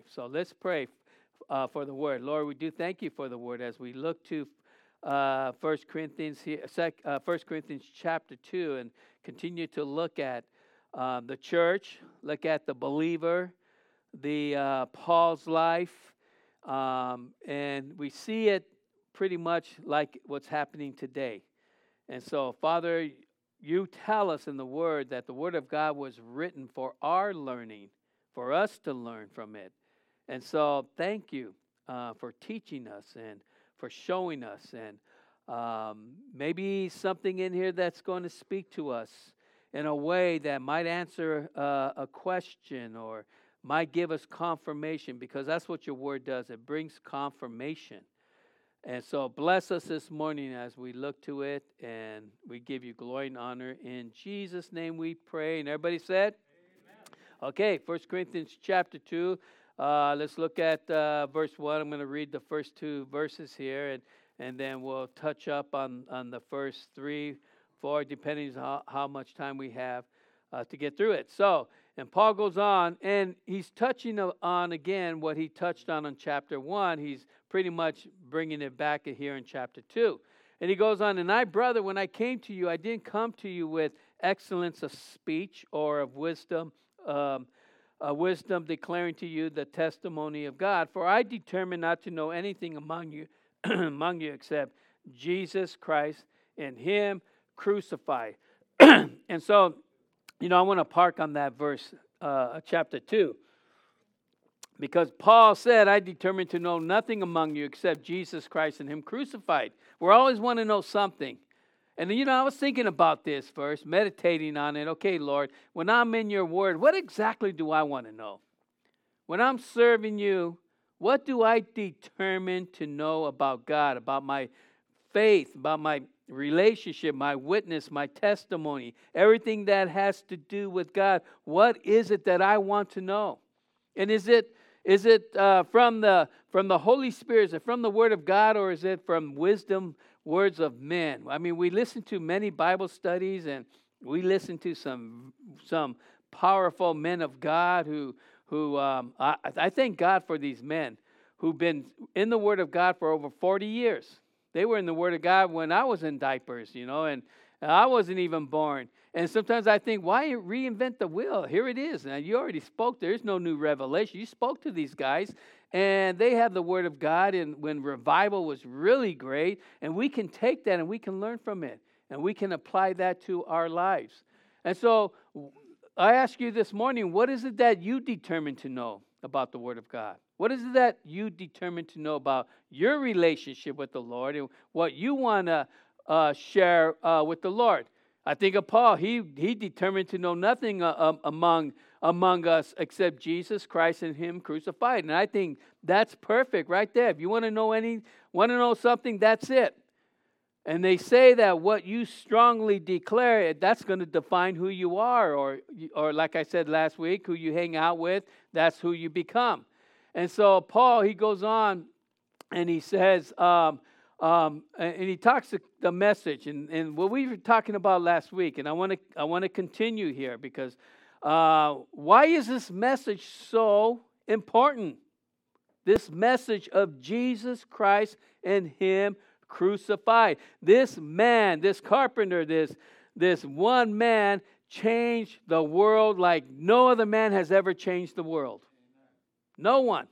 So let's pray for the word. Lord, we do thank you for the word as we look to 1 Corinthians here, 1 Corinthians chapter 2, and continue to look at the church, look at the believer, the Paul's life, and we see it pretty much like what's happening today. And so, Father, you tell us in the Word that the Word of God was written for our learning, for us to learn from it. And so, thank you for teaching us and for showing us. And maybe something in here that's going to speak to us in a way that might answer a question or might give us confirmation, because that's what your Word does. It brings confirmation. And so bless us this morning as we look to it, and we give you glory and honor. In Jesus' name we pray. And everybody said? Amen. Okay, 1 Corinthians chapter 2. Let's look at verse 1. I'm going to read the first two verses here, and then we'll touch up on the first 3, 4, depending on how much time we have to get through it. So, and Paul goes on, and he's touching on, again, what he touched on chapter 1. He's pretty much bringing it back here in chapter 2. And he goes on, and I, brother, when I came to you, I didn't come to you with excellence of speech or of wisdom, wisdom declaring to you the testimony of God. For I determined not to know anything among you, except Jesus Christ and Him crucified. And so, I want to park on that verse, chapter 2. Because Paul said, I determined to know nothing among you except Jesus Christ and Him crucified. We always want to know something. And I was thinking about this verse, meditating on it. Okay, Lord, when I'm in your word, what exactly do I want to know? When I'm serving you, what do I determine to know about God, about my faith, about my relationship, my witness, my testimony, everything that has to do with God? What is it that I want to know? And is it from the Holy Spirit? Is it from the Word of God, or is it from wisdom, words of men? I mean, we listen to many Bible studies, and we listen to some powerful men of God who I thank God for these men who've been in the Word of God for over 40 years. They were in the Word of God when I was in diapers, and I wasn't even born. And sometimes I think, why reinvent the wheel? Here it is. Now, you already spoke. There's no new revelation. You spoke to these guys, and they have the Word of God, and when revival was really great, and we can take that and we can learn from it, and we can apply that to our lives. And so I ask you this morning, what is it that you determine to know about the Word of God? What is it that you determine to know about your relationship with the Lord and what you want to share with the Lord? I think of Paul. He determined to know nothing among us except Jesus Christ and Him crucified. And I think that's perfect right there. If you want to know something, that's it. And they say that what you strongly declare, that's going to define who you are, or like I said last week, who you hang out with, that's who you become. And so Paul, he goes on and he says, and he talks the message, and what we were talking about last week, and I want to continue here, because why is this message so important? This message of Jesus Christ and Him crucified. This man, this carpenter, this one man changed the world like no other man has ever changed the world. No one.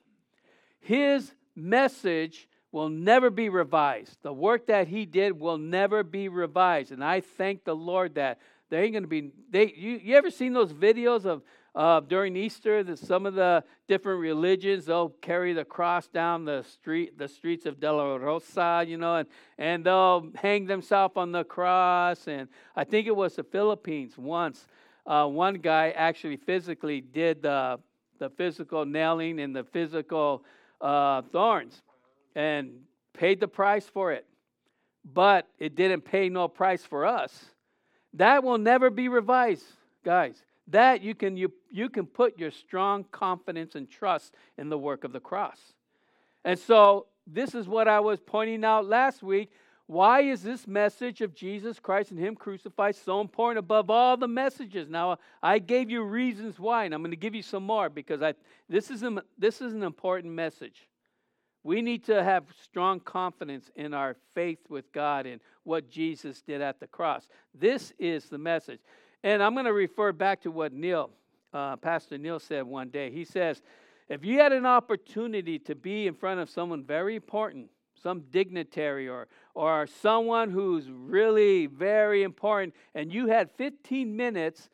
His message will never be revised. The work that he did will never be revised. And I thank the Lord that there ain't going to be... You ever seen those videos of during Easter, that some of the different religions, they'll carry the cross down the streets of De La Rosa, and they'll hang themselves on the cross. And I think it was the Philippines once. One guy actually physically did the physical nailing and the physical thorns, and paid the price for it. But it didn't pay no price for us. That will never be revised, guys. That you can put your strong confidence and trust in the work of the cross. And so this is what I was pointing out last week. Why is this message of Jesus Christ and Him crucified so important above all the messages? Now, I gave you reasons why, and I'm going to give you some more because this is an important message. We need to have strong confidence in our faith with God and what Jesus did at the cross. This is the message. And I'm going to refer back to what Pastor Neil said one day. He says, if you had an opportunity to be in front of someone very important, some dignitary or someone who's really very important, and you had 15 minutes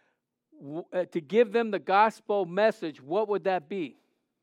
to give them the gospel message, what would that be?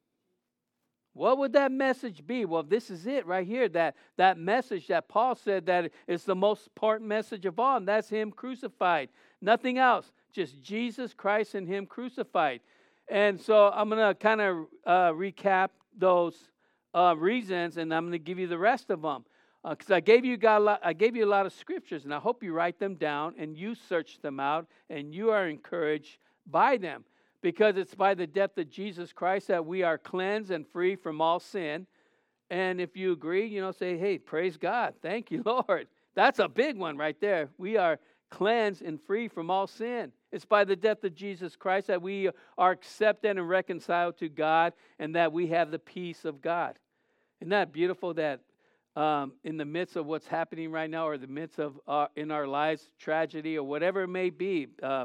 What would that message be? Well, this is it right here, that message that Paul said that is the most important message of all, and that's Him crucified. Nothing else, just Jesus Christ and Him crucified. And so I'm going to kind of recap those reasons, and I'm going to give you the rest of them. Because I gave you a lot of scriptures, and I hope you write them down and you search them out, and you are encouraged by them. Because it's by the death of Jesus Christ that we are cleansed and free from all sin. And if you agree, say, hey, praise God. Thank you, Lord. That's a big one right there. We are cleansed and free from all sin. It's by the death of Jesus Christ that we are accepted and reconciled to God, and that we have the peace of God. Isn't that beautiful that in the midst of what's happening right now, or the midst of in our lives, tragedy or whatever it may be,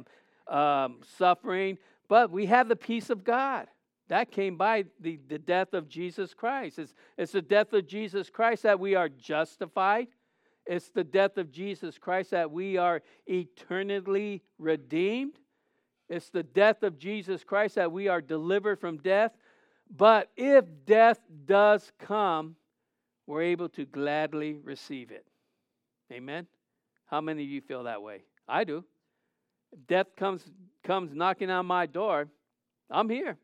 suffering, but we have the peace of God. That came by the death of Jesus Christ. It's the death of Jesus Christ that we are justified. It's the death of Jesus Christ that we are eternally redeemed. It's the death of Jesus Christ that we are delivered from death. But if death does come, we're able to gladly receive it. Amen? How many of you feel that way? I do. If death comes knocking on my door, I'm here.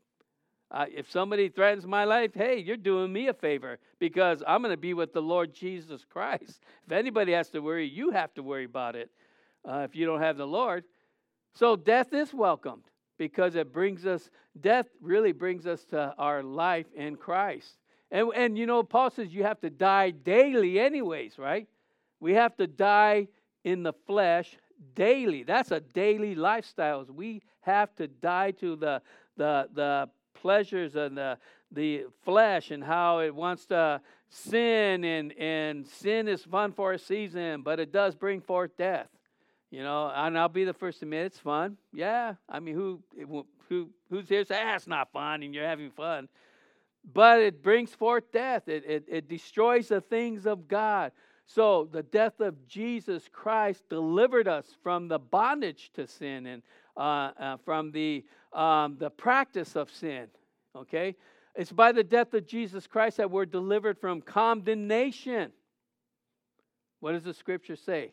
If somebody threatens my life, hey, you're doing me a favor, because I'm going to be with the Lord Jesus Christ. If anybody has to worry, you have to worry about it if you don't have the Lord. So death is welcomed, because death really brings us to our life in Christ. And Paul says you have to die daily anyways, right? We have to die in the flesh daily. That's a daily lifestyle. We have to die to the pleasures and the flesh and how it wants to sin, and sin is fun for a season, but it does bring forth death. And I'll be the first to admit it's fun. Yeah, I mean, who's here to say it's not fun and you're having fun? But it brings forth death. It destroys the things of God. So the death of Jesus Christ delivered us from the bondage to sin and from the practice of sin. Okay? It's by the death of Jesus Christ that we're delivered from condemnation. What does the scripture say?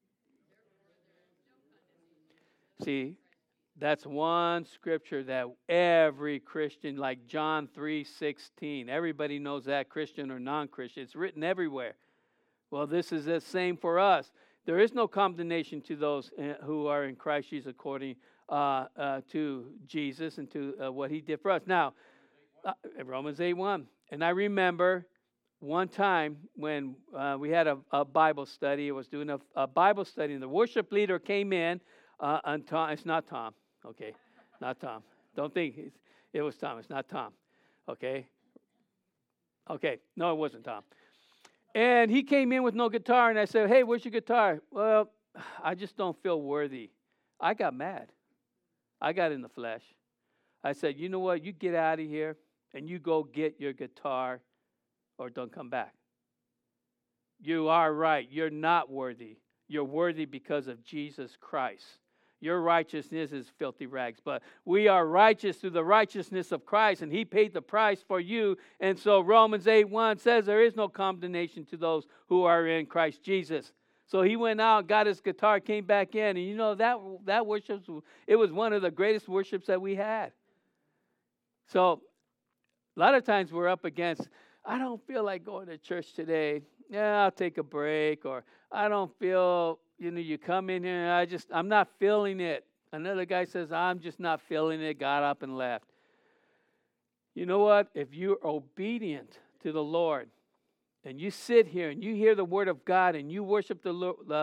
See, that's one scripture that every Christian, like John 3:16, everybody knows that, Christian or non-Christian. It's written everywhere. Well, this is the same for us. There is no condemnation to those who are in Christ Jesus according to Jesus and to what He did for us. Now, Romans 8:1. And I remember one time when we had a Bible study. I was doing a Bible study, and the worship leader came in. And Tom, it's not Tom. Okay, not Tom. Don't think it was Tom. It's not Tom. Okay. No, it wasn't Tom. And he came in with no guitar, and I said, hey, where's your guitar? Well, I just don't feel worthy. I got mad. I got in the flesh. I said, you know what? You get out of here, and you go get your guitar, or don't come back. You are right. You're not worthy. You're worthy because of Jesus Christ. Your righteousness is filthy rags, but we are righteous through the righteousness of Christ, and He paid the price for you. And so Romans 8:1 says there is no condemnation to those who are in Christ Jesus. So he went out, got his guitar, came back in, and that worship, it was one of the greatest worships that we had. So a lot of times we're up against, I don't feel like going to church today. Yeah, I'll take a break, or I don't feel, you come in here, I'm not feeling it. Another guy says, I'm just not feeling it, got up and left. You know what? If you're obedient to the Lord, and you sit here and you hear the word of God and you worship the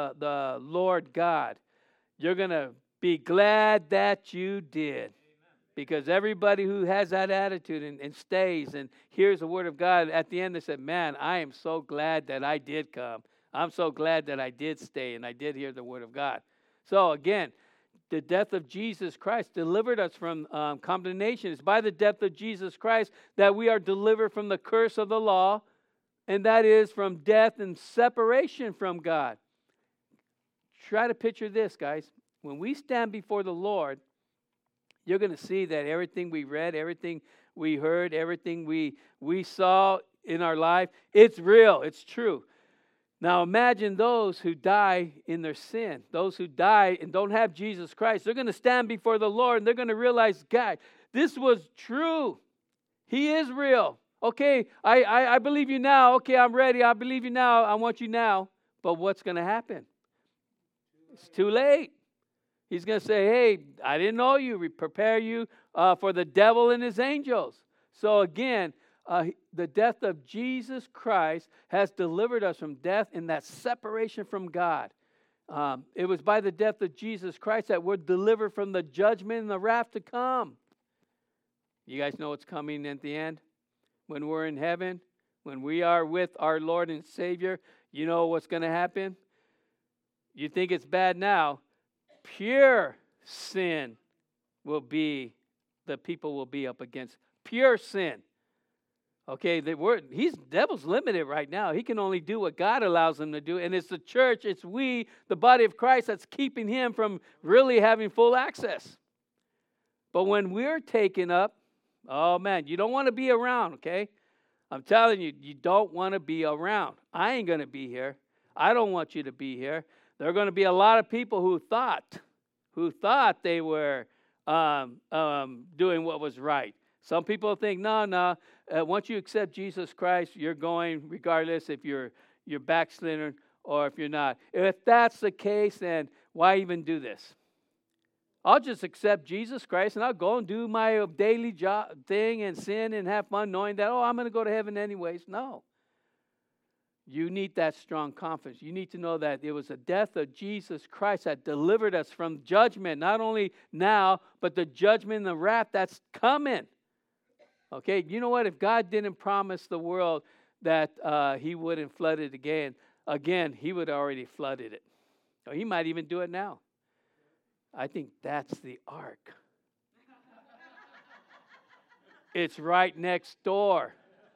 Lord God, you're going to be glad that you did. Because everybody who has that attitude and stays and hears the word of God, at the end they said, man, I am so glad that I did come. I'm so glad that I did stay and I did hear the word of God. So again, the death of Jesus Christ delivered us from condemnation. It's by the death of Jesus Christ that we are delivered from the curse of the law, and that is from death and separation from God. Try to picture this, guys. When we stand before the Lord, you're going to see that everything we read, everything we heard, everything we saw in our life, it's real, it's true. Now imagine those who die in their sin, those who die and don't have Jesus Christ. They're going to stand before the Lord and they're going to realize, God, this was true. He is real. Okay, I believe you now. Okay, I'm ready. I believe you now. I want you now. But what's going to happen? It's too late. He's going to say, hey, I didn't know you. We prepare you for the devil and his angels. So again, the death of Jesus Christ has delivered us from death and that separation from God. It was by the death of Jesus Christ that we're delivered from the judgment and the wrath to come. You guys know what's coming at the end? When we're in heaven, when we are with our Lord and Savior, you know what's going to happen? You think it's bad now. Pure sin will be, the people will be up against. Pure sin. Okay, devil's limited right now. He can only do what God allows him to do. And it's the church, it's we, the body of Christ, that's keeping him from really having full access. But when we're taken up, oh man, you don't want to be around, okay? I'm telling you, you don't want to be around. I ain't going to be here. I don't want you to be here. There are going to be a lot of people who thought they were doing what was right. Some people think, no. Once you accept Jesus Christ, you're going regardless if you're backslidden or if you're not. If that's the case, then why even do this? I'll just accept Jesus Christ and I'll go and do my daily job thing and sin and have fun knowing that, I'm going to go to heaven anyways. No. You need that strong confidence. You need to know that it was the death of Jesus Christ that delivered us from judgment, not only now, but the judgment and the wrath that's coming. Okay, you know what? If God didn't promise the world that he wouldn't flood it again, he would have already flooded it. Or he might even do it now. I think that's the ark. It's right next door.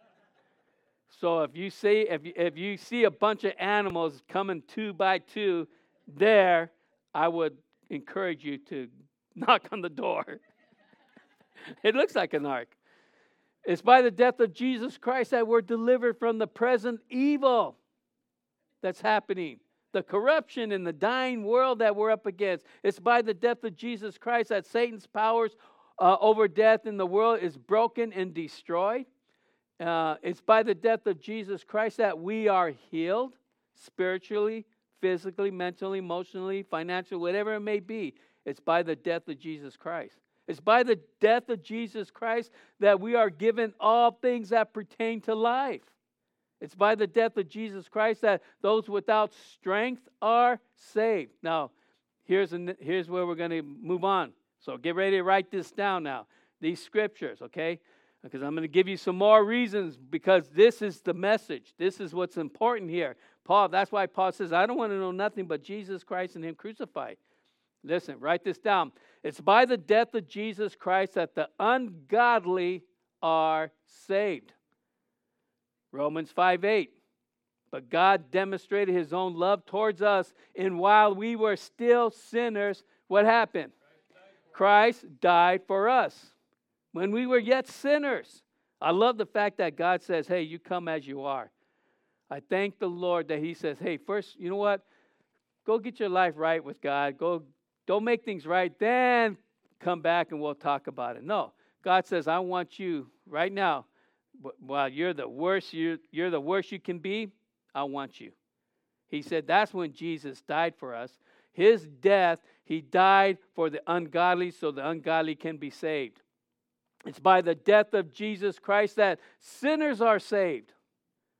So if you see a bunch of animals coming 2 by 2 there, I would encourage you to knock on the door. It looks like an ark. It's by the death of Jesus Christ that we're delivered from the present evil that's happening. The corruption in the dying world that we're up against. It's by the death of Jesus Christ that Satan's powers over death in the world is broken and destroyed. It's by the death of Jesus Christ that we are healed spiritually, physically, mentally, emotionally, financially, whatever it may be. It's by the death of Jesus Christ. It's by the death of Jesus Christ that we are given all things that pertain to life. It's by the death of Jesus Christ that those without strength are saved. Now, here's where we're going to move on. So get ready to write this down now. These scriptures, okay? Because I'm going to give you some more reasons, because this is the message. This is what's important here. That's why Paul says, I don't want to know nothing but Jesus Christ and him crucified. Listen, write this down. It's by the death of Jesus Christ that the ungodly are saved. Romans 5:8. But God demonstrated his own love towards us, and while we were still sinners, what happened? Christ died for us. When we were yet sinners. I love the fact that God says, hey, you come as you are. I thank the Lord that he says, hey, first, you know what? Go get your life right with God. Don't make things right, then come back and we'll talk about it. No, God says, I want you right now. While you're the worst, you're the worst you can be, I want you. He said that's when Jesus died for us. His death, he died for the ungodly so the ungodly can be saved. It's by the death of Jesus Christ that sinners are saved.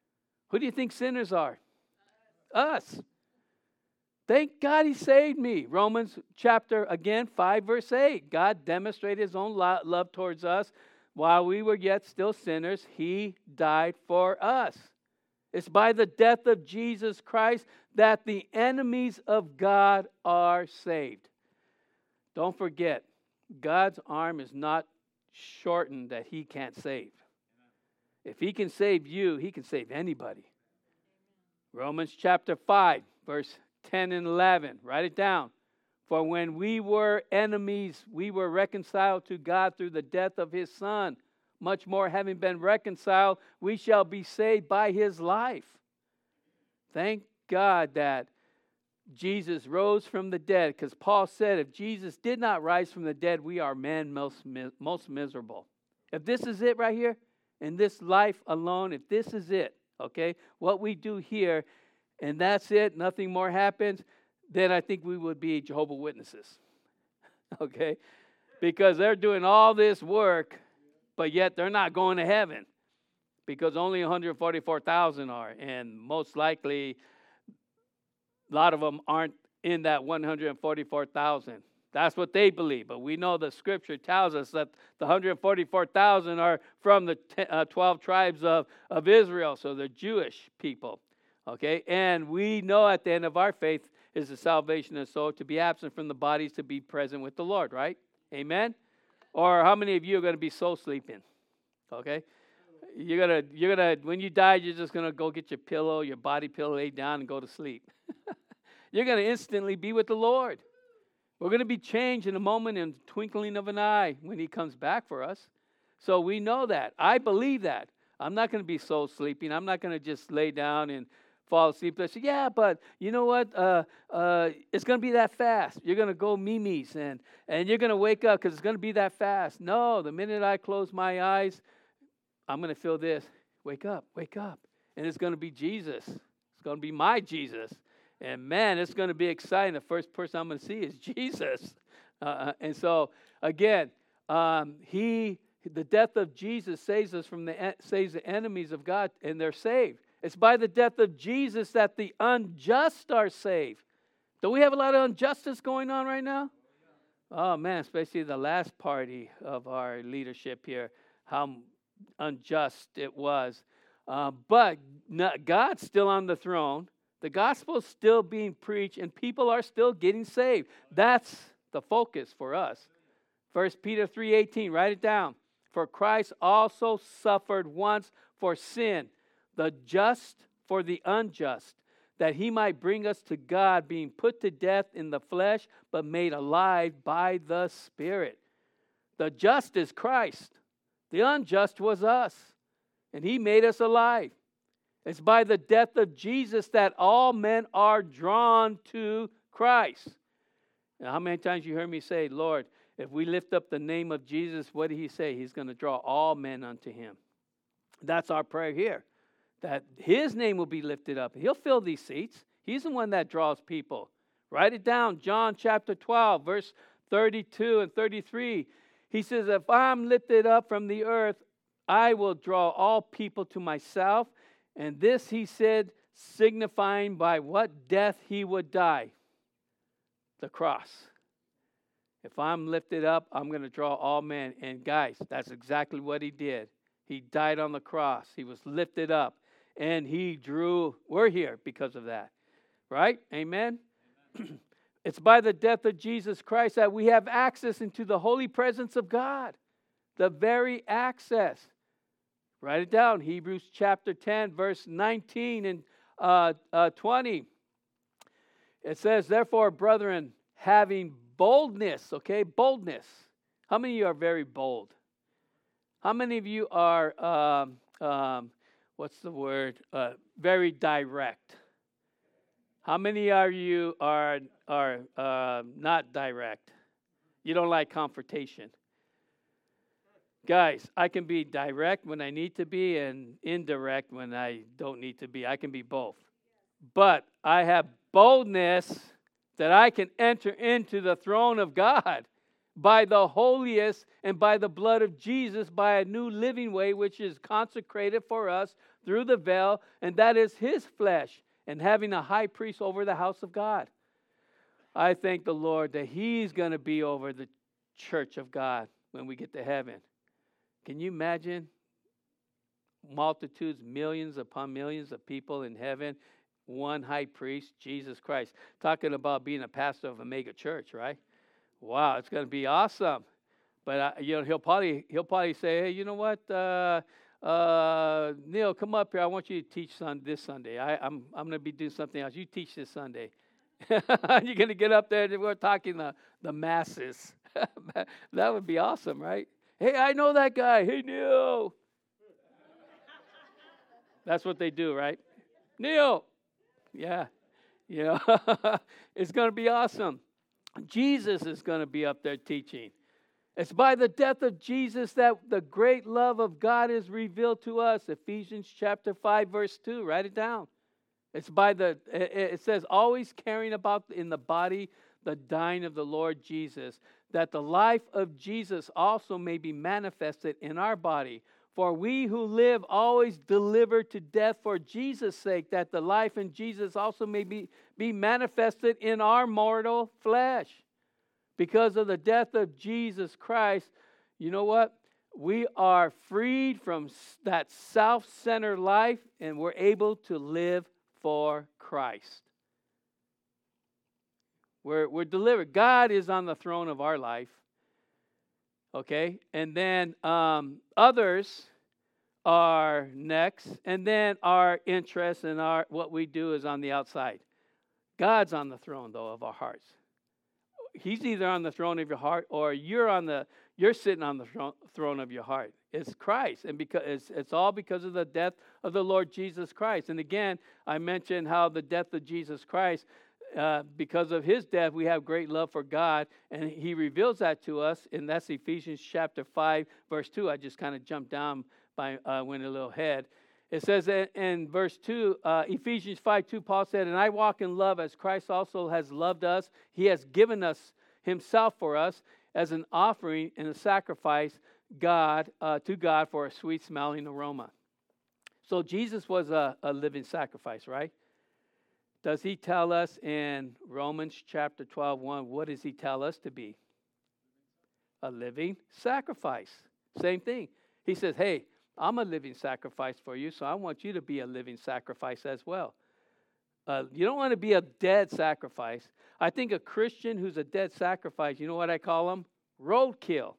Who do you think sinners are? Us. Thank God he saved me. Romans chapter, again, 5 verse 8. God demonstrated his own love towards us. While we were yet still sinners, he died for us. It's by the death of Jesus Christ that the enemies of God are saved. Don't forget, God's arm is not shortened that he can't save. If he can save you, he can save anybody. Romans chapter 5, verse 10 and 11. Write it down. For when we were enemies, we were reconciled to God through the death of his Son. Much more, having been reconciled, we shall be saved by his life. Thank God that Jesus rose from the dead, because Paul said if Jesus did not rise from the dead, we are men most miserable. If this is it right here, in this life alone, if this is it, okay, what we do here, and that's it, nothing more happens, then I think we would be Jehovah's Witnesses, okay? Because they're doing all this work, but yet they're not going to heaven because only 144,000 are, and most likely a lot of them aren't in that 144,000. That's what they believe, but we know the scripture tells us that the 144,000 are from the 12 tribes of Israel, so they're Jewish people, okay? And we know at the end of our faith is the salvation of the soul, to be absent from the bodies, to be present with the Lord, right? Amen? Or how many of you are going to be soul sleeping? Okay? You're gonna when you die, you're just gonna go get your pillow, your body pillow, lay down and go to sleep. You're gonna instantly be with the Lord. We're gonna be changed in a moment, in the twinkling of an eye, when he comes back for us. So we know that. I believe that. I'm not gonna be soul sleeping. I'm not gonna just lay down and fall asleep. They say, yeah, but you know what? It's going to be that fast. You're going to go mimes and you're going to wake up because it's going to be that fast. No, the minute I close my eyes, I'm going to feel this. Wake up, wake up. And it's going to be Jesus. It's going to be my Jesus. And man, it's going to be exciting. The first person I'm going to see is Jesus. And so, again, the death of Jesus saves us saves the enemies of God, and they're saved. It's by the death of Jesus that the unjust are saved. Do we have a lot of injustice going on right now? Oh, man, especially the last party of our leadership here, how unjust it was. But God's still on the throne. The gospel's still being preached, and people are still getting saved. That's the focus for us. 1 Peter 3:18, write it down. For Christ also suffered once for sin, the just for the unjust, that he might bring us to God, being put to death in the flesh, but made alive by the Spirit. The just is Christ. The unjust was us, and he made us alive. It's by the death of Jesus that all men are drawn to Christ. Now, how many times you heard me say, Lord, if we lift up the name of Jesus, what did he say? He's going to draw all men unto him. That's our prayer here, that his name will be lifted up. He'll fill these seats. He's the one that draws people. Write it down. John chapter 12, verse 32 and 33. He says, if I'm lifted up from the earth, I will draw all people to myself. And this he said, signifying by what death he would die. The cross. If I'm lifted up, I'm going to draw all men. And guys, that's exactly what he did. He died on the cross. He was lifted up. And he drew, we're here because of that. Right? Amen? It's by the death of Jesus Christ that we have access into the holy presence of God. The very access. Write it down. Hebrews chapter 10, verse 19 and 20. It says, therefore, brethren, having boldness, okay, boldness. How many of you are very bold? How many of you are, what's the word, very direct? How many are you are not direct? You don't like confrontation. Guys, I can be direct when I need to be and indirect when I don't need to be. I can be both. But I have boldness that I can enter into the throne of God. by the holiest and by the blood of Jesus, by a new living way, which is consecrated for us through the veil, and that is his flesh, and having a high priest over the house of God. I thank the Lord that he's going to be over the church of God when we get to heaven. Can you imagine multitudes, millions upon millions of people in heaven, one high priest, Jesus Christ? Talking about being a pastor of a mega church, right? Wow, it's going to be awesome. But he'll probably say, hey, you know what, Neil, come up here. I want you to teach this Sunday. I'm going to be doing something else. You teach this Sunday. You're going to get up there and we're talking the masses. That would be awesome, right? Hey, I know that guy. Hey, Neil. That's what they do, right? Neil. Yeah. It's going to be awesome. Jesus is going to be up there teaching. It's by the death of Jesus that the great love of God is revealed to us. Ephesians chapter 5, verse 2. Write it down. It says, always carrying about in the body the dying of the Lord Jesus, that the life of Jesus also may be manifested in our body. For we who live always deliver to death for Jesus' sake, that the life in Jesus also may be manifested in our mortal flesh. Because of the death of Jesus Christ, you know what? We are freed from that self-centered life, and we're able to live for Christ. We're delivered. God is on the throne of our life. Okay? And then others are next. And then our interests and what we do is on the outside. God's on the throne, though, of our hearts. He's either on the throne of your heart or you're sitting on the throne of your heart. It's Christ, and because it's all because of the death of the Lord Jesus Christ. And again, I mentioned how the death of Jesus Christ, because of his death, we have great love for God, and he reveals that to us, and that's Ephesians chapter 5, verse 2. I just kind of jumped down went a little ahead. It says in verse 2, Ephesians 5:2, Paul said, and I walk in love as Christ also has loved us. He has given us himself for us as an offering and a sacrifice to God for a sweet-smelling aroma. So Jesus was a living sacrifice, right? Does he tell us in Romans chapter 12:1, what does he tell us to be? A living sacrifice. Same thing. He says, hey, I'm a living sacrifice for you, so I want you to be a living sacrifice as well. You don't want to be a dead sacrifice. I think a Christian who's a dead sacrifice, you know what I call them? Roadkill.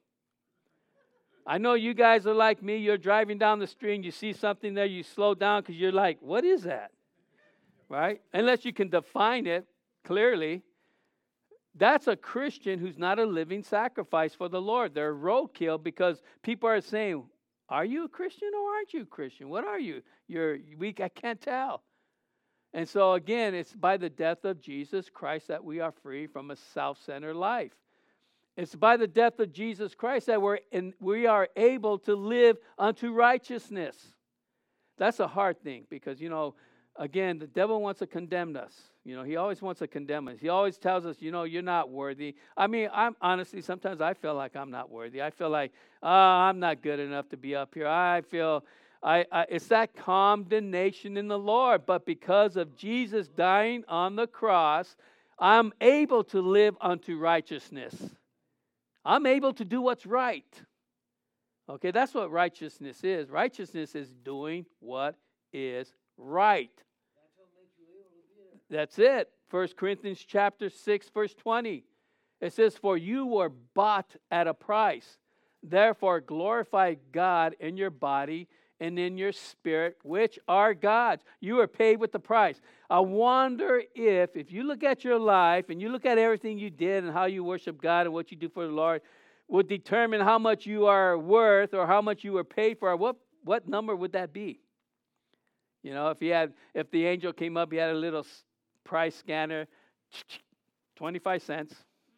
I know you guys are like me. You're driving down the street and you see something there, you slow down because you're like, what is that? Right? Unless you can define it clearly. That's a Christian who's not a living sacrifice for the Lord. They're roadkill because people are saying, are you a Christian or aren't you a Christian? What are you? You're weak. I can't tell. And so again, it's by the death of Jesus Christ that we are free from a self-centered life. It's by the death of Jesus Christ that we are able to live unto righteousness. That's a hard thing because, again, the devil wants to condemn us. He always wants to condemn us. He always tells us, you're not worthy. I mean, I'm honestly, sometimes I feel like I'm not worthy. I feel like, I'm not good enough to be up here. I feel, it's that condemnation in the Lord. But because of Jesus dying on the cross, I'm able to live unto righteousness. I'm able to do what's right. Okay, that's what righteousness is. Righteousness is doing what is right. That's it. 1 Corinthians chapter 6, verse 20. It says, for you were bought at a price. Therefore glorify God in your body and in your spirit, which are God's. You are paid with the price. I wonder if you look at your life and you look at everything you did and how you worship God and what you do for the Lord, would determine how much you are worth or how much you were paid for. What number would that be? If the angel came up, he had a little price scanner, 25 cents,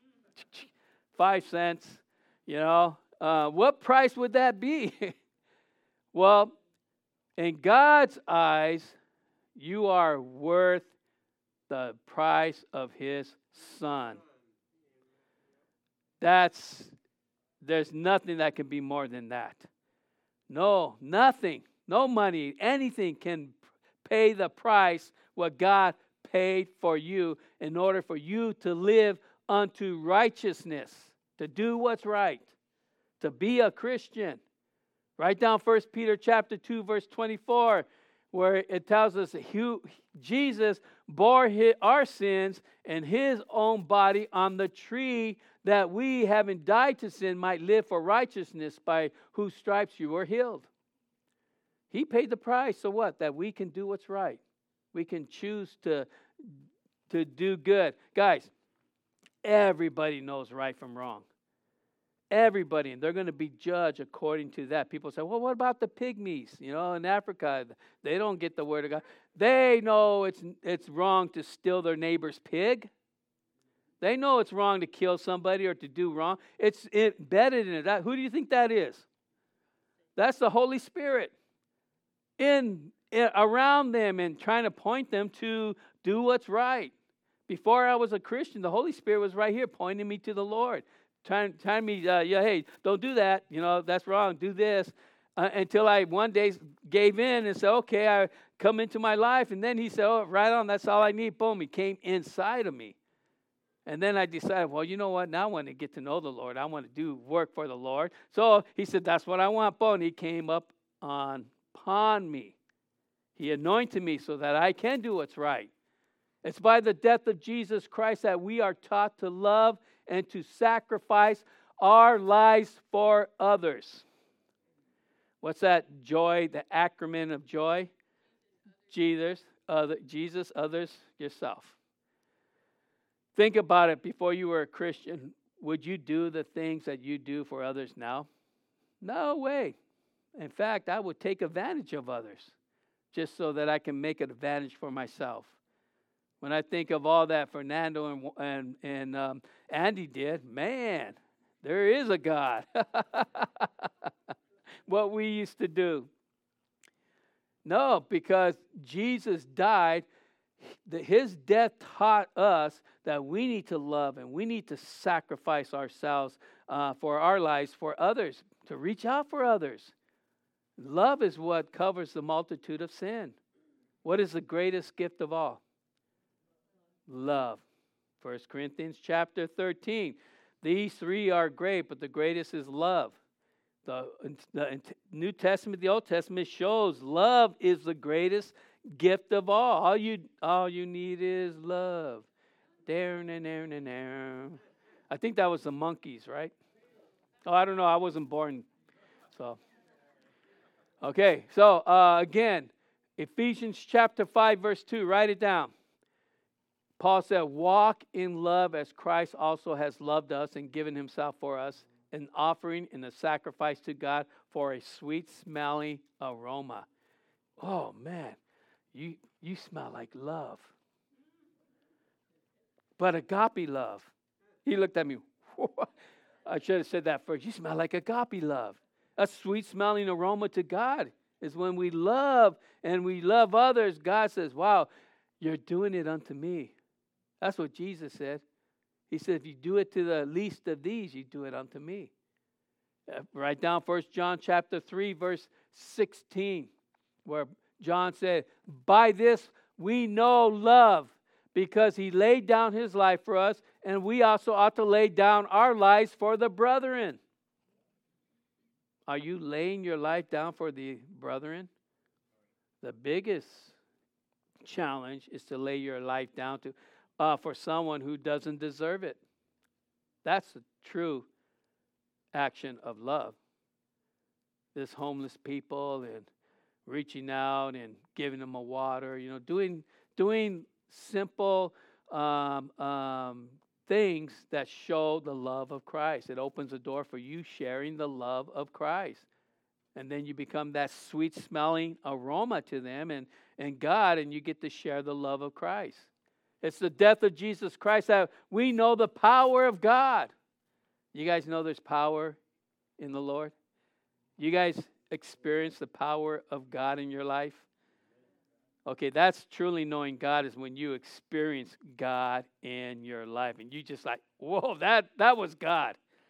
5 cents, what price would that be? Well, in God's eyes, you are worth the price of his son. There's nothing that can be more than that. No, nothing, no money, anything can pay the price what God paid for you in order for you to live unto righteousness, to do what's right, to be a Christian. Write down 1 Peter chapter 2, verse 24, where it tells us that Jesus bore our sins in his own body on the tree, that we, having died to sin, might live for righteousness, by whose stripes you were healed. He paid the price, so what? That we can do what's right. We can choose to do good. Guys, everybody knows right from wrong. Everybody, and they're going to be judged according to that. People say, well, what about the pygmies? In Africa, they don't get the word of God. They know it's wrong to steal their neighbor's pig. They know it's wrong to kill somebody or to do wrong. It's embedded in it. Who do you think that is? That's the Holy Spirit around them and trying to point them to do what's right. Before I was a Christian, the Holy Spirit was right here pointing me to the Lord. Trying me, hey, don't do that. That's wrong. Do this. Until I one day gave in and said, okay, I come into my life. And then he said, oh, right on, that's all I need. Boom, he came inside of me. And then I decided, well, you know what? Now I want to get to know the Lord. I want to do work for the Lord. So he said, that's what I want. Boom, he came upon me. He anointed me so that I can do what's right. It's by the death of Jesus Christ that we are taught to love and to sacrifice our lives for others. What's that? Joy, the acronym of joy? Jesus, others, yourself. Think about it. Before you were a Christian, would you do the things that you do for others now? No way. In fact, I would take advantage of others just so that I can make an advantage for myself. When I think of all that Fernando and Andy did, man, there is a God. What we used to do. No, because Jesus died, his death taught us that we need to love and we need to sacrifice ourselves for our lives, for others, to reach out for others. Love is what covers the multitude of sin. What is the greatest gift of all? Love. 1 Corinthians chapter 13. These three are great, but the greatest is love. The New Testament, the Old Testament shows love is the greatest gift of all. All you need is love. I think that was the Monkees, right? Oh, I don't know. I wasn't born. So, okay. So, again, Ephesians chapter 5, verse 2. Write it down. Paul said, walk in love as Christ also has loved us and given himself for us, an offering and a sacrifice to God for a sweet-smelling aroma. Oh, man, you smell like love. But agape love. He looked at me. I should have said that first. You smell like agape love. A sweet-smelling aroma to God is when we love and we love others. God says, wow, you're doing it unto me. That's what Jesus said. He said, if you do it to the least of these, you do it unto me. Write down 1 John chapter 3, verse 16, where John said, by this we know love, because he laid down his life for us, and we also ought to lay down our lives for the brethren. Are you laying your life down for the brethren? The biggest challenge is to lay your life down for someone who doesn't deserve it. That's the true action of love. This homeless people and reaching out and giving them a water, doing simple things that show the love of Christ. It opens the door for you sharing the love of Christ. And then you become that sweet-smelling aroma to them and God, and you get to share the love of Christ. It's the death of Jesus Christ that we know the power of God. You guys know there's power in the Lord? You guys experience the power of God in your life? Okay, that's truly knowing God, is when you experience God in your life. And you just like, whoa, that was God.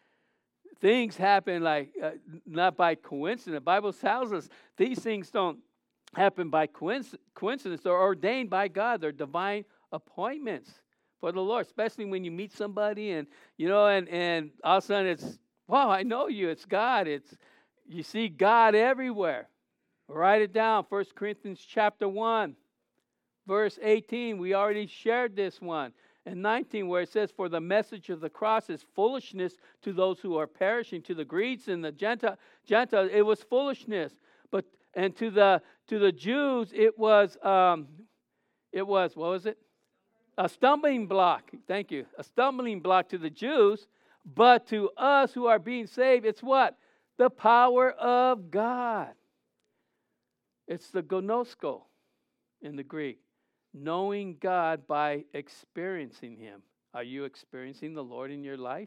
things happen like not by coincidence. The Bible tells us these things don't happen by coincidence. They're ordained by God. They're divine appointments for the Lord, especially when you meet somebody and and all of a sudden it's, wow, I know you. It's God. You see God everywhere. Write it down. 1 Corinthians chapter 1, verse 18. We already shared this one. And 19, where it says, for the message of the cross is foolishness to those who are perishing, to the Greeks and the Gentiles, it was foolishness. And to the Jews, it was what was it? A stumbling block. Thank you. A stumbling block to the Jews, but to us who are being saved, it's what? The power of God. It's the gnosko in the Greek. Knowing God by experiencing Him. Are you experiencing the Lord in your life?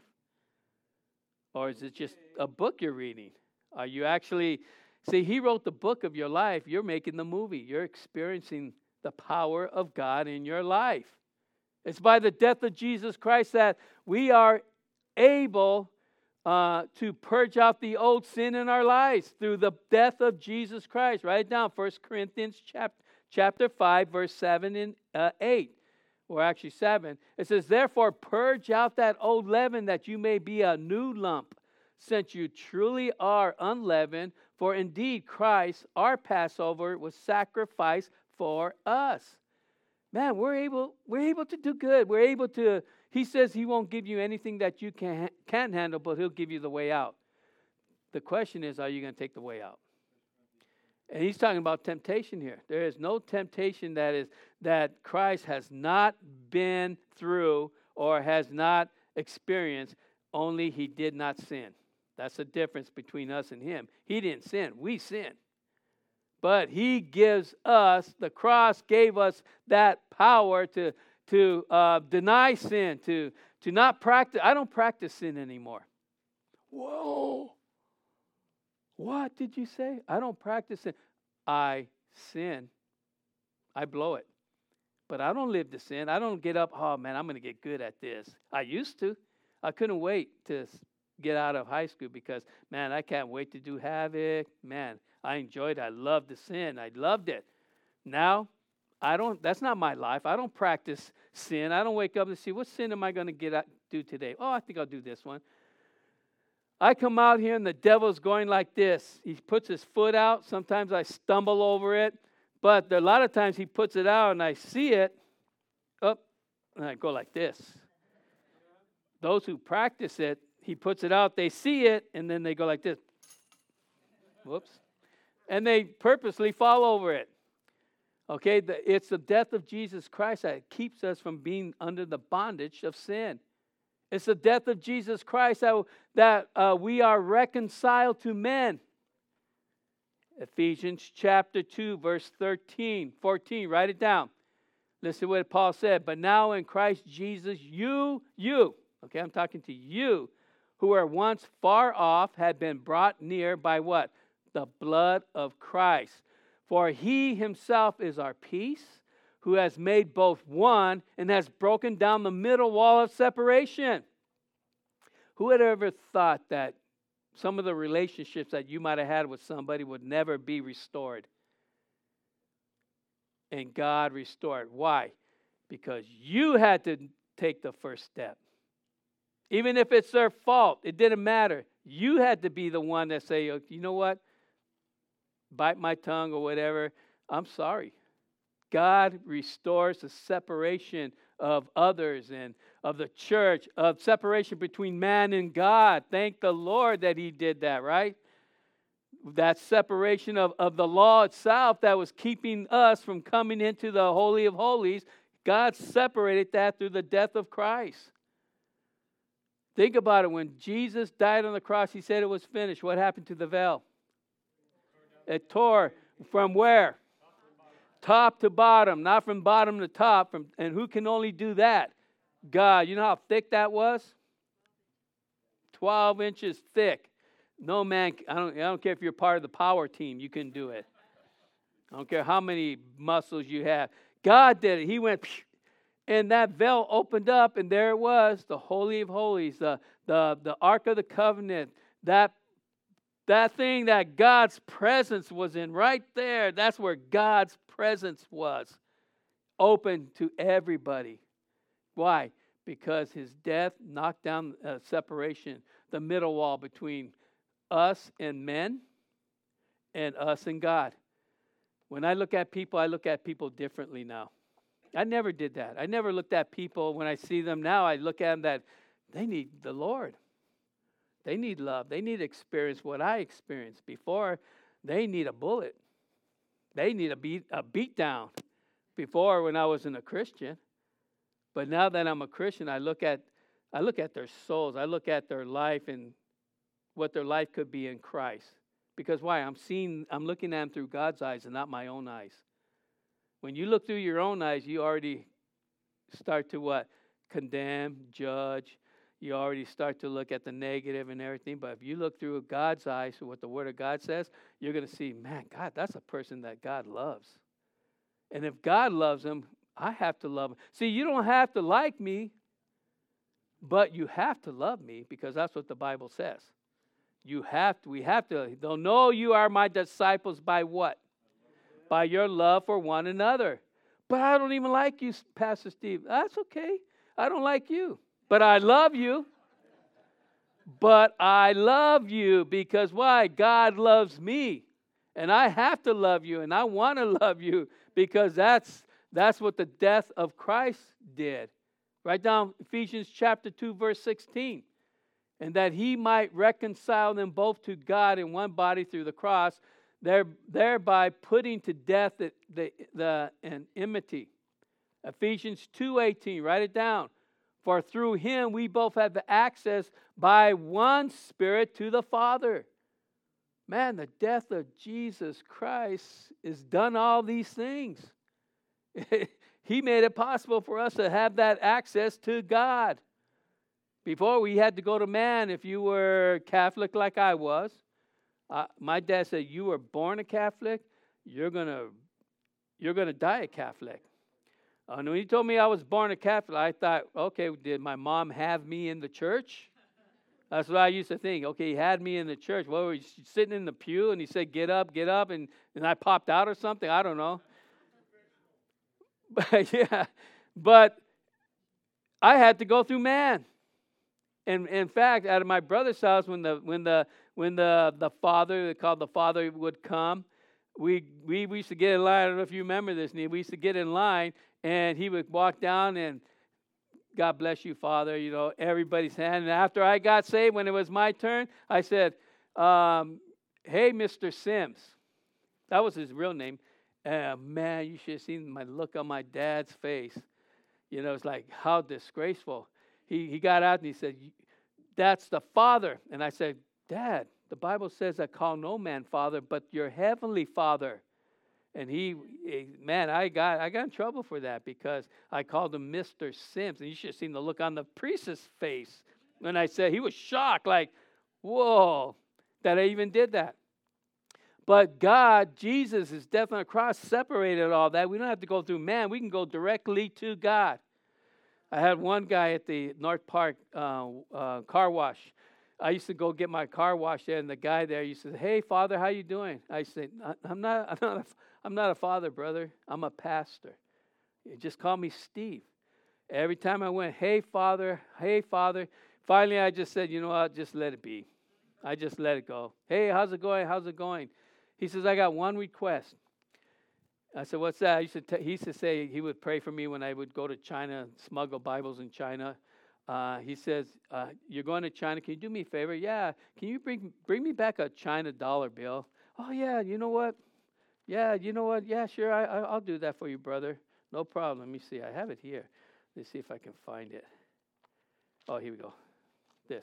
Or is it just a book you're reading? Are you actually, see, He wrote the book of your life. You're making the movie. You're experiencing the power of God in your life. It's by the death of Jesus Christ that we are able to purge out the old sin in our lives through the death of Jesus Christ. Write it down, 1 Corinthians chapter 5, verse 7 and 8, or actually 7. It says, therefore, purge out that old leaven that you may be a new lump, since you truly are unleavened. For indeed, Christ, our Passover, was sacrificed for us. Man, we're able to do good. We're able to, He says He won't give you anything that you can't handle, but He'll give you the way out. The question is, are you going to take the way out? And He's talking about temptation here. There is no temptation that Christ has not been through or has not experienced, only He did not sin. That's the difference between us and Him. He didn't sin. We sin. But He gives us, the cross gave us that power to deny sin, to not practice. I don't practice sin anymore. Whoa. What did you say? I don't practice sin. I sin. I blow it. But I don't live to sin. I don't get up, oh man, I'm going to get good at this. I used to. I couldn't wait to get out of high school because, man, I can't wait to do havoc. Man, I enjoyed it. I loved the sin. I loved it. Now, that's not my life. I don't practice sin. I don't wake up and see, what sin am I going to do today? Oh, I think I'll do this one. I come out here and the devil's going like this. He puts his foot out. Sometimes I stumble over it. But a lot of times he puts it out and I see it. Up, and I go like this. Those who practice it, he puts it out, they see it, and then they go like this. Whoops. And they purposely fall over it. Okay, it's the death of Jesus Christ that keeps us from being under the bondage of sin. It's the death of Jesus Christ that we are reconciled to men. Ephesians chapter 2, verse 14, write it down. Listen to what Paul said. But now in Christ Jesus, you, okay, I'm talking to you, who were once far off, had been brought near by what? The blood of Christ. For He Himself is our peace, who has made both one and has broken down the middle wall of separation. Who had ever thought that some of the relationships that you might have had with somebody would never be restored? And God restored. Why? Because you had to take the first step. Even if it's their fault, it didn't matter. You had to be the one that say, you know what? Bite my tongue or whatever. I'm sorry. God restores the separation of others and of the church, of separation between man and God. Thank the Lord that He did that, right? That separation of the law itself that was keeping us from coming into the Holy of Holies, God separated that through the death of Christ. Think about it. When Jesus died on the cross, He said it was finished. What happened to the veil? It tore from where? Top to bottom, not from bottom to top. And who can only do that? God. You know how thick that was? 12 inches thick. No man, I don't care if you're part of the power team, you can do it. I don't care how many muscles you have. God did it. He went, And that veil opened up, and there it was, the Holy of Holies, the Ark of the Covenant, that thing that God's presence was in right there. That's where God's presence was, open to everybody. Why? Because his death knocked down separation, the middle wall between us and men and us and God. When I look at people differently now. I never did that. I never looked at people, when I see them now, I look at them that they need the Lord. They need love. They need to experience what I experienced before. They need a bullet. They need a beat down. Before, when I wasn't a Christian. But now that I'm a Christian, I look at their souls. I look at their life and what their life could be in Christ. Because why? I'm looking at them through God's eyes and not my own eyes. When you look through your own eyes, you already start to what? Condemn, judge. You already start to look at the negative and everything. But if you look through God's eyes, what the Word of God says, you're going to see, man, God, that's a person that God loves. And if God loves them, I have to love them. See, you don't have to like me, but you have to love me, because that's what the Bible says. We have to. They'll know you are my disciples by what? By your love for one another. But I don't even like you, Pastor Steve. That's okay. I don't like you. But I love you. But I love you because why? God loves me. And I have to love you, and I want to love you, because that's what the death of Christ did. Write down Ephesians chapter 2, verse 16. And that he might reconcile them both to God in one body through the cross, thereby putting to death the enmity. Ephesians 2:18, write it down. For through him we both have the access by one Spirit to the Father. Man, the death of Jesus Christ has done all these things. He made it possible for us to have that access to God. Before, we had to go to man. If you were Catholic like I was, my dad said, you were born a Catholic, you're gonna die a Catholic. And when he told me I was born a Catholic, I thought, okay, did my mom have me in the church? That's what I used to think. Okay, he had me in the church. Well, we were sitting in the pew, and he said, get up, and I popped out or something. I don't know. But yeah, but I had to go through man. And in fact, out of my brother's house, when the father, called the father, would come, we used to get in line. I don't know if you remember this, Neil. We used to get in line, and he would walk down and, God bless you, Father, everybody's hand. And after I got saved, when it was my turn, I said, hey, Mr. Sims. That was his real name. Man, you should have seen my look on my dad's face. It's like, how disgraceful. He got out and he said, that's the Father. And I said, Dad, the Bible says that call no man Father, but your heavenly Father. And I got in trouble for that, because I called him Mr. Sims. And you should have seen the look on the priest's face when I said, he was shocked, like, whoa, that I even did that. But God, Jesus, his death on the cross separated all that. We don't have to go through man. We can go directly to God. I had one guy at the North Park car wash. I used to go get my car washed there, and the guy there used to say, hey, Father, how you doing? I said, I'm not a father, brother. I'm a pastor. Just call me Steve. Every time I went, hey, Father, hey, Father. Finally, I just said, you know what, just let it be. I just let it go. Hey, how's it going? How's it going? He says, I got one request. I said, what's that? He used to say he would pray for me when I would go to China, smuggle Bibles in China. He says, you're going to China. Can you do me a favor? Yeah. Can you bring me back a China dollar bill? Oh, yeah. You know what? Yeah, you know what? Yeah, sure. I'll do that for you, brother. No problem. Let me see. I have it here. Let's see if I can find it. Oh, here we go. This.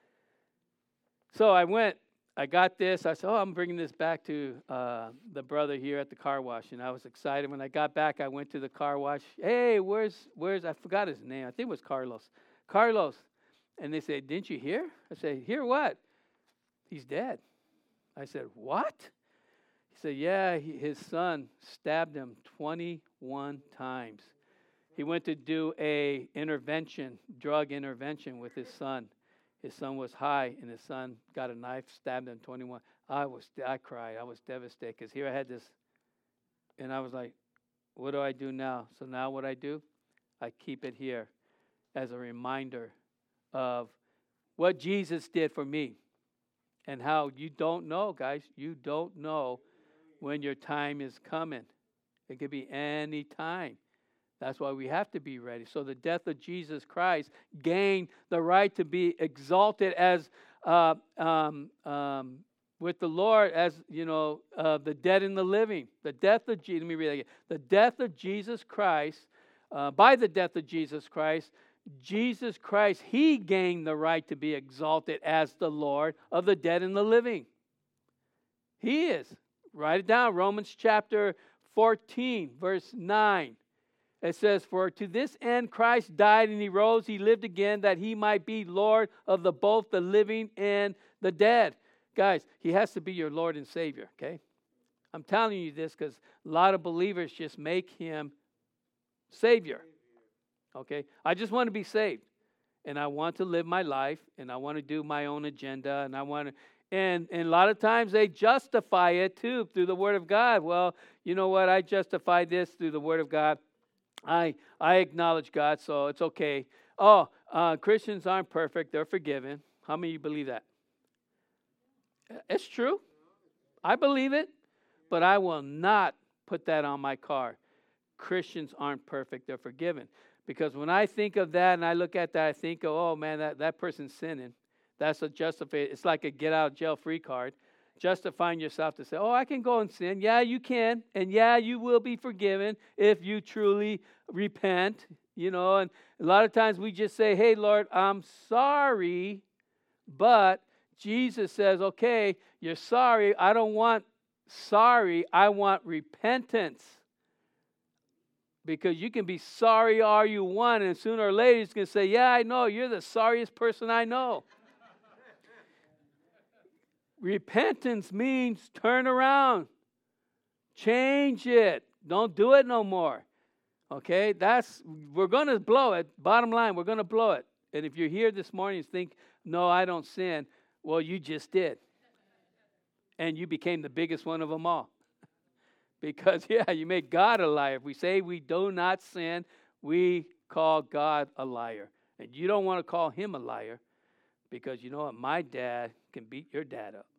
So I went. I got this. I said, I'm bringing this back to the brother here at the car wash. And I was excited. When I got back, I went to the car wash. Hey, where's I forgot his name. I think it was Carlos. Carlos. And they said, didn't you hear? I said, hear what? He's dead. I said, what? He said, yeah, his son stabbed him 21 times. He went to do a drug intervention with his son. His son was high, and his son got a knife, stabbed him 21. I cried. I was devastated because here I had this, and I was like, what do I do now? So now what I do, I keep it here as a reminder of what Jesus did for me and how you don't know, guys. You don't know when your time is coming. It could be any time. That's why we have to be ready. So the death of Jesus Christ gained the right to be exalted as with the Lord, as the dead and the living. The death of Jesus. Let me read that again. The death of Jesus Christ. By the death of Jesus Christ, He gained the right to be exalted as the Lord of the dead and the living. He is. Write it down. Romans chapter 14, verse 9. It says, for to this end Christ died and He rose, He lived again, that He might be Lord of both the living and the dead. Guys, He has to be your Lord and Savior, okay? I'm telling you this because a lot of believers just make Him Savior, okay? I just want to be saved, and I want to live my life, and I want to do my own agenda, and I want to... And a lot of times they justify it too through the Word of God. Well, you know what? I justify this through the Word of God. I acknowledge God, so it's okay. Oh, Christians aren't perfect. They're forgiven. How many of you believe that? It's true. I believe it, but I will not put that on my car. Christians aren't perfect. They're forgiven. Because when I think of that and I look at that, I think, oh man, that person's sinning. That's a justification. It's like a get out of jail free card. Justifying yourself to say, oh, I can go and sin. Yeah, you can. And yeah, you will be forgiven if you truly repent. And a lot of times we just say, hey, Lord, I'm sorry. But Jesus says, okay, you're sorry. I don't want sorry. I want repentance. Because you can be sorry all you want, and sooner or later he's going to say, yeah, I know. You're the sorriest person I know. Repentance means turn around. Change it. Don't do it no more. Okay? We're going to blow it. Bottom line, we're going to blow it. And if you're here this morning and think, no, I don't sin, well, you just did. And you became the biggest one of them all. Because, you make God a liar. If we say we do not sin, we call God a liar. And you don't want to call Him a liar because you know what? My dad can beat your dad up.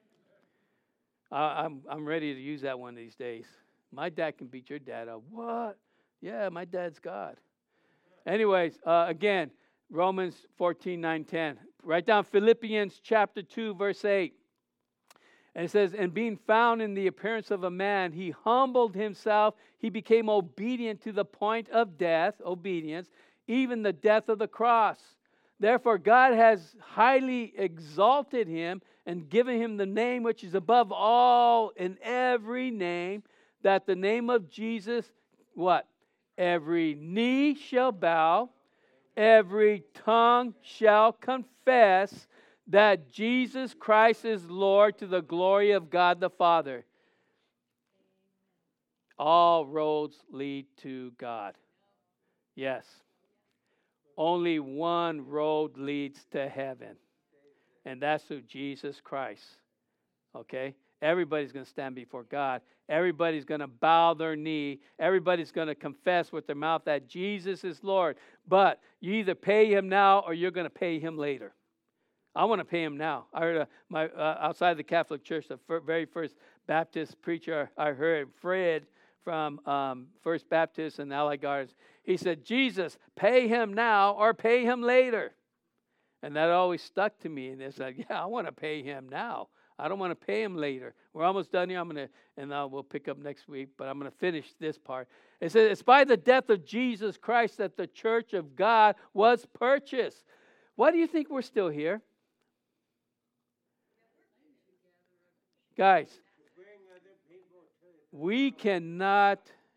I'm ready to use that one these days. My dad can beat your dad up. What? Yeah, my dad's God. Anyways, again, Romans 14, 9, 10. Write down Philippians chapter 2, verse 8. And it says, and being found in the appearance of a man, He humbled Himself. He became obedient to the point of death, obedience, even the death of the cross. Therefore, God has highly exalted Him and given Him the name which is above all and every name, that the name of Jesus, what? Every knee shall bow, every tongue shall confess that Jesus Christ is Lord, to the glory of God the Father. All roads lead to God. Yes. Only one road leads to heaven. And that's through Jesus Christ. Okay? Everybody's going to stand before God. Everybody's going to bow their knee. Everybody's going to confess with their mouth that Jesus is Lord. But you either pay Him now or you're going to pay Him later. I want to pay Him now. I heard outside the Catholic Church, the very first Baptist preacher I heard, Fred from First Baptist in Allied Gardens, he said, Jesus, pay Him now or pay Him later. And that always stuck to me. And it's like, yeah, I want to pay Him now. I don't want to pay Him later. We're almost done here. We'll pick up next week, but I'm going to finish this part. It says, it's by the death of Jesus Christ that the church of God was purchased. Why do you think we're still here? Guys, we cannot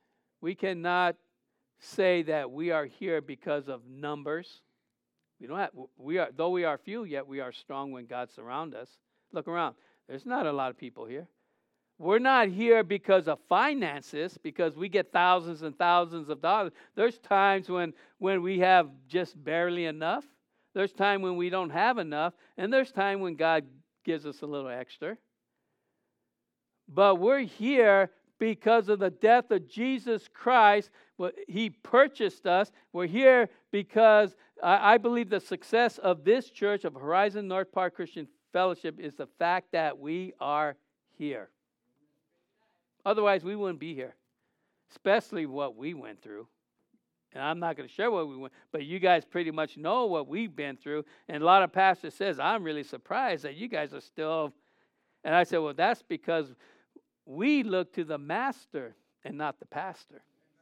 say that we are here because of numbers. Though we are few, yet we are strong when God surrounds us. Look around. There's not a lot of people here. We're not here because of finances, because we get thousands and thousands of dollars. There's times when we have just barely enough. There's time when we don't have enough. And there's time when God gives us a little extra. But we're here because of the death of Jesus Christ. He purchased us. We're here because I believe the success of this church, of Horizon North Park Christian Fellowship, is the fact that we are here. Otherwise, we wouldn't be here, especially what we went through. And I'm not going to share what we went, but you guys pretty much know what we've been through. And a lot of pastors says, I'm really surprised that you guys are still. And I said, well, that's because we look to the master and not the pastor.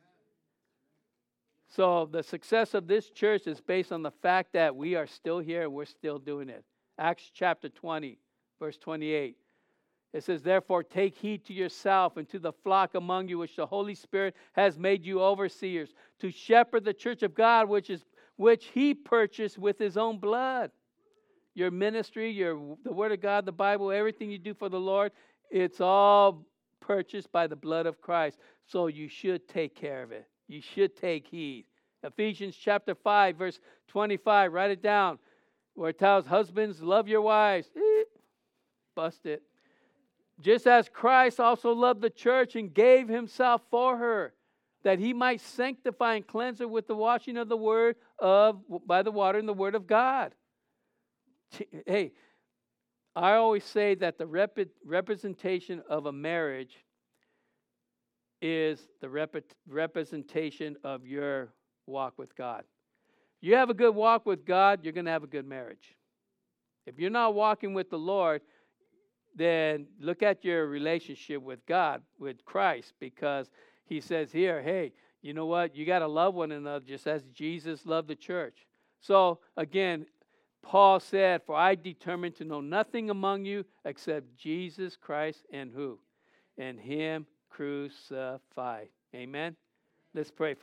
So the success of this church is based on the fact that we are still here and we're still doing it. Acts chapter 20, verse 28. It says, therefore, take heed to yourself and to the flock among you, which the Holy Spirit has made you overseers, to shepherd the church of God, which He purchased with His own blood. Your ministry, the Word of God, the Bible, everything you do for the Lord, it's all purchased by the blood of Christ. So you should take care of it. You should take heed. Ephesians chapter 5, verse 25, write it down, where it tells husbands, love your wives. Bust it. Just as Christ also loved the church and gave Himself for her, that He might sanctify and cleanse her with the washing of the word by the water and the word of God. Hey, I always say that the representation of a marriage is the representation of your walk with God. If you have a good walk with God, you're going to have a good marriage. If you're not walking with the Lord, then look at your relationship with God, with Christ, because He says here, hey, you know what? You got to love one another just as Jesus loved the church. So again, Paul said, for I determined to know nothing among you except Jesus Christ and who? And Him crucified. Amen? Let's pray.